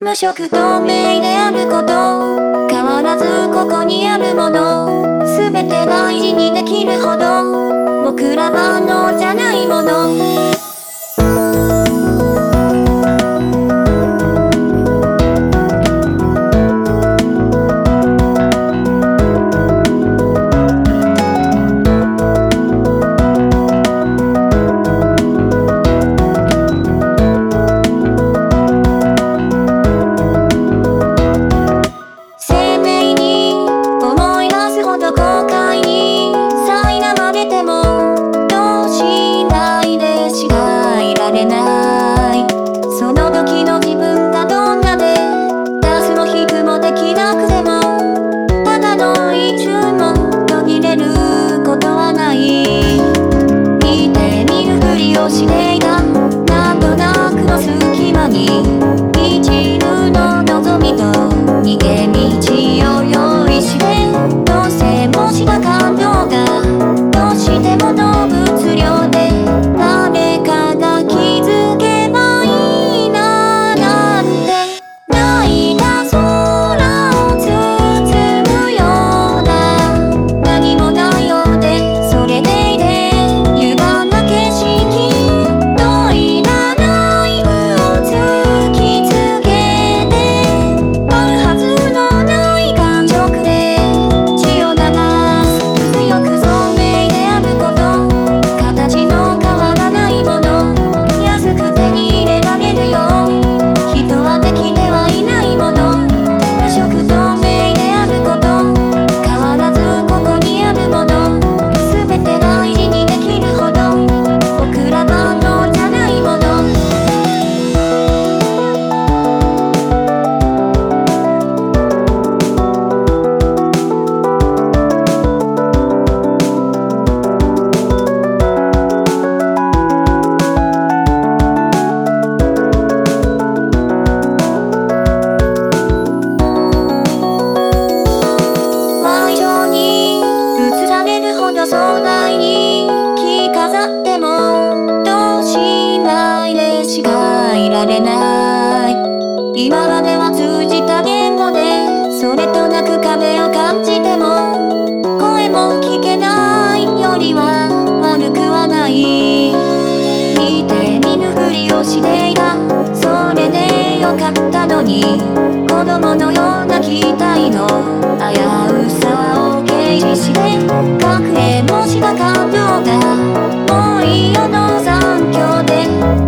無色透明であること、変わらずここにあるもの、すべて大事にできるほど、僕らはのじゃないもの。その時の自分がどんなで出すも引くもできなくても、ただの一瞬も途切れることはない。見て見ぬふりをしていたなんとなくの隙間に、一縷の望みと逃げ道を用意して、どうせもした感動がどうしても動物量で誰かが気づけ壮大に着飾ってもどうしないでしかいられない。今までは通じた言語でそれとなく壁を感じても、声も聞けないよりは悪くはない。見て見ぬふりをしていた、それでよかったのに、子供のような期待の危うさを軽視して隠れもした感動がもういいよの残響で